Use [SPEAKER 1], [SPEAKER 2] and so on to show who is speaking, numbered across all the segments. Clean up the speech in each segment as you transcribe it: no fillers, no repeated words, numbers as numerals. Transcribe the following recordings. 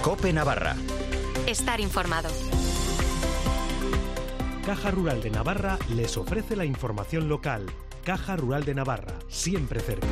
[SPEAKER 1] COPE Navarra.
[SPEAKER 2] Estar informado.
[SPEAKER 3] Caja Rural de Navarra les ofrece la información local. Caja Rural de Navarra, siempre cerca.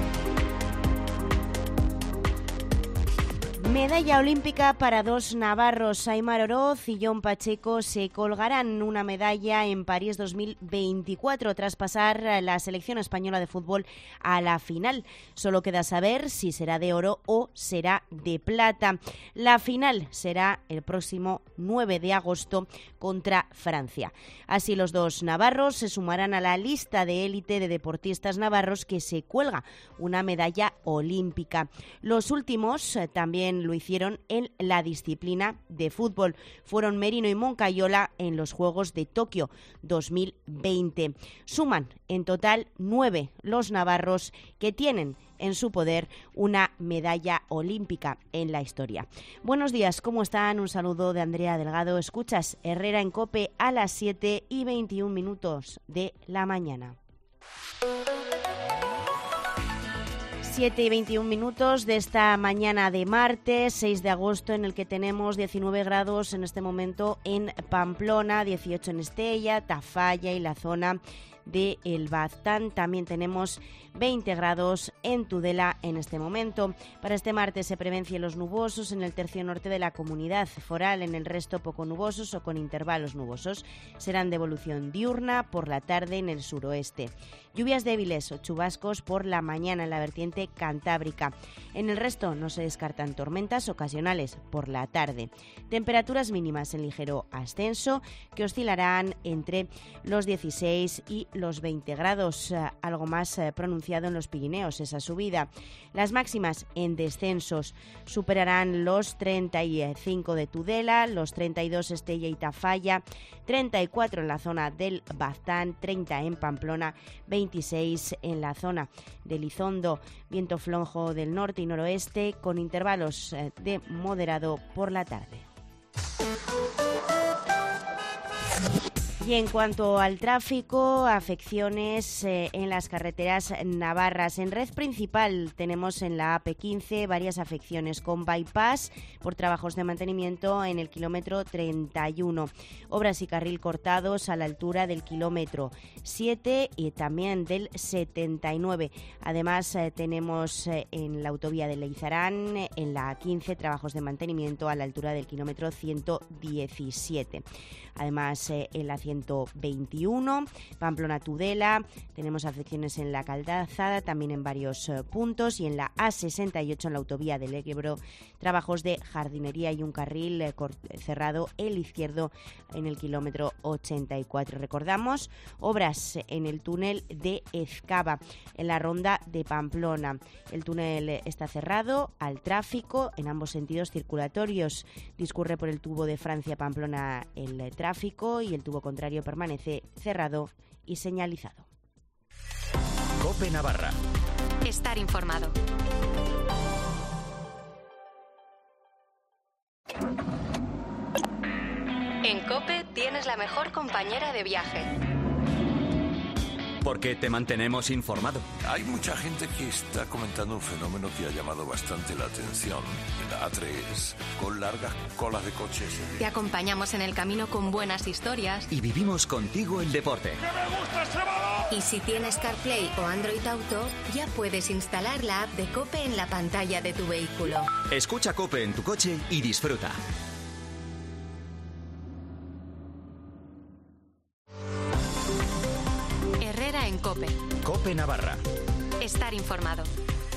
[SPEAKER 4] Medalla olímpica para dos navarros, Aimar Oroz y Jon Pacheco, se colgarán una medalla en París 2024 tras pasar la selección española de fútbol a la final. Solo queda saber si será de oro o será de plata. La final será el próximo 9 de agosto contra Francia. Así los dos navarros se sumarán a la lista de élite de deportistas navarros que se cuelga una medalla olímpica. Los últimos también lo hicieron en la disciplina de fútbol. Fueron Merino y Moncayola en los Juegos de Tokio 2020. Suman en total 9 los navarros que tienen en su poder una medalla olímpica en la historia. Buenos días, ¿cómo están? Un saludo de Andrea Delgado. Escuchas Herrera en COPE a las 7:21 de la mañana. 7:21 de esta mañana de martes 6 de agosto, en el que tenemos 19 grados en este momento en Pamplona, 18 en Estella, Tafalla y la zona de El Baztán. También tenemos 20 grados en Tudela en este momento. Para este martes se prevén cielos nubosos en el tercio norte de la comunidad foral, en el resto poco nubosos o con intervalos nubosos. Serán de evolución diurna por la tarde en el suroeste. Lluvias débiles o chubascos por la mañana en la vertiente cantábrica. En el resto no se descartan tormentas ocasionales por la tarde. Temperaturas mínimas en ligero ascenso que oscilarán entre los 16 y los 20 grados, algo más pronunciado en los Pirineos, esa subida. Las máximas en descensos superarán los 35 de Tudela, los 32 Estella y Tafalla, 34 en la zona del Baztán, 30 en Pamplona, 26 en la zona de Elizondo. Viento flojo del norte y noroeste con intervalos de moderado por la tarde. Y en cuanto al tráfico, afecciones en las carreteras navarras. En red principal tenemos en la AP15 varias afecciones con bypass por trabajos de mantenimiento en el kilómetro 31. Obras y carril cortados a la altura del kilómetro 7 y también del 79. Además tenemos en la autovía de Leizarán, en la A15, trabajos de mantenimiento a la altura del kilómetro 117. Además en la 121, Pamplona-Tudela, tenemos afecciones en la Calzada, también en varios puntos, y en la A68, en la autovía del Ebro, trabajos de jardinería y un carril cerrado el izquierdo en el kilómetro 84. Recordamos, obras en el túnel de Ezcaba, en la ronda de Pamplona. El túnel está cerrado al tráfico en ambos sentidos circulatorios. Discurre por el tubo de Francia-Pamplona el tráfico y el tubo contrario permanece cerrado y señalizado.
[SPEAKER 1] COPE Navarra.
[SPEAKER 2] Estar informado. En COPE tienes la mejor compañera de viaje.
[SPEAKER 1] Porque te mantenemos informado.
[SPEAKER 5] Hay mucha gente que está comentando un fenómeno que ha llamado bastante la atención. En la A3, con largas colas de coches.
[SPEAKER 2] Te acompañamos en el camino con buenas historias.
[SPEAKER 1] Y vivimos contigo el deporte.
[SPEAKER 5] ¡Que me gusta ese balón!
[SPEAKER 2] Y si tienes CarPlay o Android Auto, ya puedes instalar la app de COPE en la pantalla de tu vehículo.
[SPEAKER 1] Escucha COPE en tu coche y disfruta.
[SPEAKER 2] En COPE.
[SPEAKER 1] COPE Navarra.
[SPEAKER 2] Estar informado.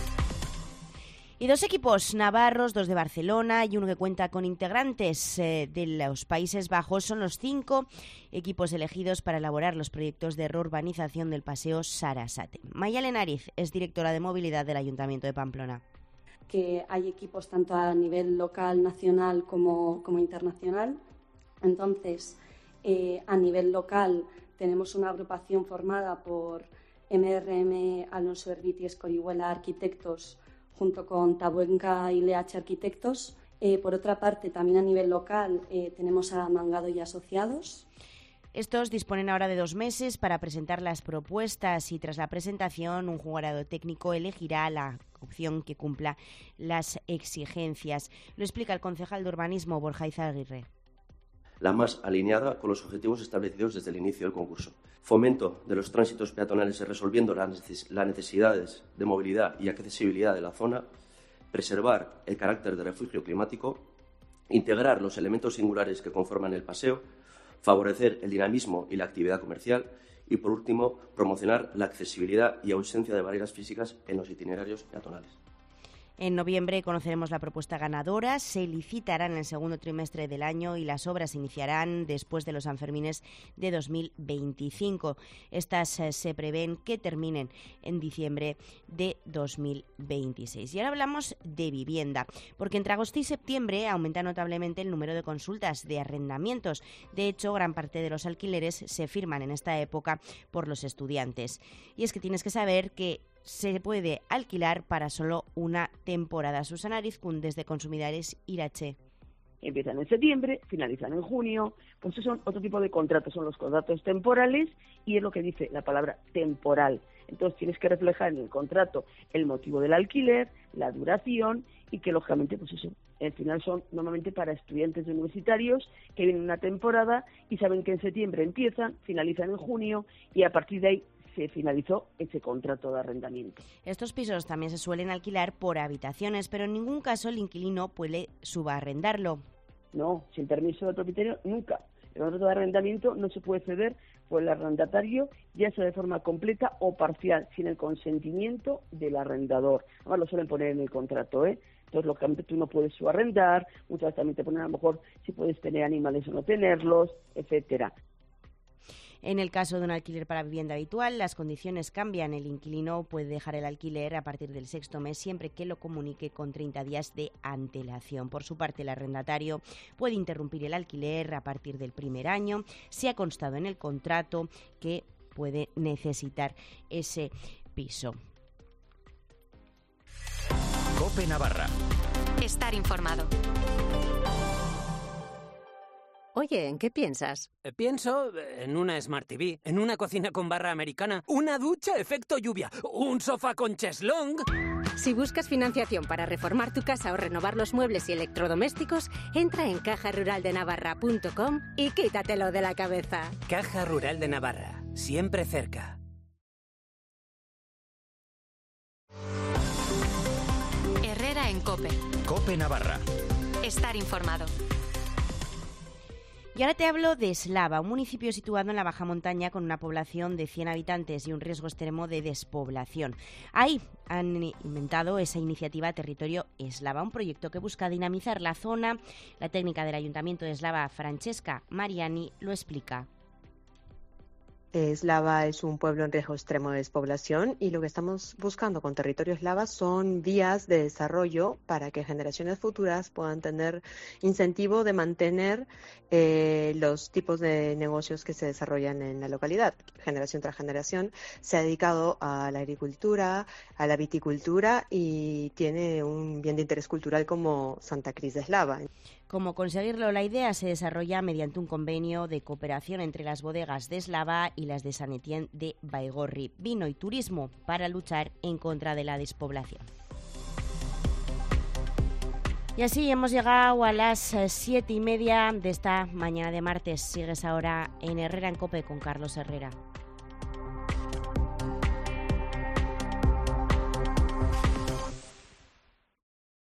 [SPEAKER 4] Y dos equipos navarros, dos de Barcelona y uno que cuenta con integrantes de los Países Bajos, son los 5 equipos elegidos para elaborar los proyectos de reurbanización del Paseo Sarasate. Mayalen Nariz es directora de movilidad del Ayuntamiento de Pamplona.
[SPEAKER 6] Que hay equipos tanto a nivel local, nacional como internacional. Entonces, a nivel local tenemos una agrupación formada por MRM, Alonso Herbiti y Escorihuela Arquitectos, junto con Tabuenca y LH Arquitectos. Por otra parte, también a nivel local tenemos a Mangado y Asociados.
[SPEAKER 4] Estos disponen ahora de 2 meses para presentar las propuestas y tras la presentación un jurado técnico elegirá la opción que cumpla las exigencias. Lo explica el concejal de Urbanismo, Borja Izaguirre.
[SPEAKER 7] La más alineada con los objetivos establecidos desde el inicio del concurso. Fomento de los tránsitos peatonales resolviendo las necesidades de movilidad y accesibilidad de la zona, preservar el carácter de refugio climático, integrar los elementos singulares que conforman el paseo, favorecer el dinamismo y la actividad comercial y, por último, promocionar la accesibilidad y ausencia de barreras físicas en los itinerarios peatonales.
[SPEAKER 4] En noviembre conoceremos la propuesta ganadora, se licitará en el segundo trimestre del año y las obras se iniciarán después de los Sanfermines de 2025. Estas se prevén que terminen en diciembre de 2026. Y ahora hablamos de vivienda, porque entre agosto y septiembre aumenta notablemente el número de consultas de arrendamientos. De hecho, gran parte de los alquileres se firman en esta época por los estudiantes. Y es que tienes que saber que se puede alquilar para solo una temporada. Susana Arizcún, desde Consumidores Irache.
[SPEAKER 8] Empiezan en septiembre, finalizan en junio, pues son otro tipo de contratos, son los contratos temporales y es lo que dice la palabra temporal. Entonces tienes que reflejar en el contrato el motivo del alquiler, la duración y que lógicamente pues eso, al final son normalmente para estudiantes universitarios que vienen una temporada y saben que en septiembre empiezan, finalizan en junio y a partir de ahí se finalizó ese contrato de arrendamiento.
[SPEAKER 4] Estos pisos también se suelen alquilar por habitaciones, pero en ningún caso el inquilino puede subarrendarlo.
[SPEAKER 8] No, sin permiso del propietario, nunca. El contrato de arrendamiento no se puede ceder por el arrendatario, ya sea de forma completa o parcial, sin el consentimiento del arrendador. Además lo suelen poner en el contrato, Entonces, lógicamente, tú no puedes subarrendar, muchas veces también te ponen a lo mejor si puedes tener animales o no tenerlos, etcétera.
[SPEAKER 4] En el caso de un alquiler para vivienda habitual, las condiciones cambian. El inquilino puede dejar el alquiler a partir del 6º mes siempre que lo comunique con 30 días de antelación. Por su parte, el arrendatario puede interrumpir el alquiler a partir del primer año si ha constado en el contrato que puede necesitar ese piso.
[SPEAKER 1] COPE Navarra.
[SPEAKER 2] Estar informado.
[SPEAKER 9] Oye, ¿en qué piensas?
[SPEAKER 10] Pienso en una Smart TV, en una cocina con barra americana, una ducha efecto lluvia, un sofá con cheslong.
[SPEAKER 9] Si buscas financiación para reformar tu casa o renovar los muebles y electrodomésticos, entra en cajaruraldenavarra.com y quítatelo de la cabeza.
[SPEAKER 10] Caja Rural de Navarra, siempre cerca.
[SPEAKER 2] Herrera en COPE.
[SPEAKER 1] COPE Navarra.
[SPEAKER 2] Estar informado.
[SPEAKER 4] Y ahora te hablo de Eslava, un municipio situado en la baja montaña con una población de 100 habitantes y un riesgo extremo de despoblación. Ahí han inventado esa iniciativa Territorio Eslava, un proyecto que busca dinamizar la zona. La técnica del Ayuntamiento de Eslava, Francesca Mariani, lo explica.
[SPEAKER 11] Eslava es un pueblo en riesgo extremo de despoblación y lo que estamos buscando con Territorio Eslava son vías de desarrollo para que generaciones futuras puedan tener incentivo de mantener los tipos de negocios que se desarrollan en la localidad. Generación tras generación se ha dedicado a la agricultura, a la viticultura y tiene un bien de interés cultural como Santa Cris de Eslava.
[SPEAKER 4] Cómo conseguirlo, la idea se desarrolla mediante un convenio de cooperación entre las bodegas de Eslava y las de San Etienne de Baigorri, vino y turismo para luchar en contra de la despoblación. Y así hemos llegado a las 7:30 de esta mañana de martes. Sigues ahora en Herrera en COPE con Carlos Herrera.